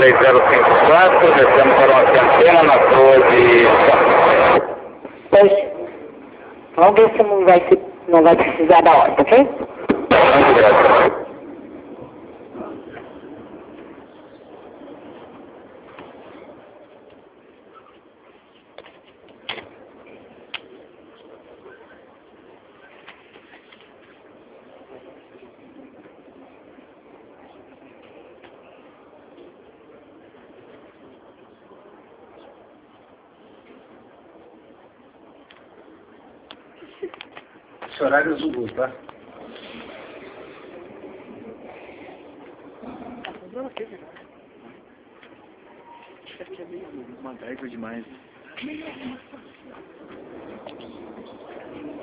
3054, descendo para uma centena na rua de... Pois, vamos ver se não vai precisar da ordem, ok? Muito obrigado. Esse horário é Zulu, tá? Acho que é meio uma gaiva demais.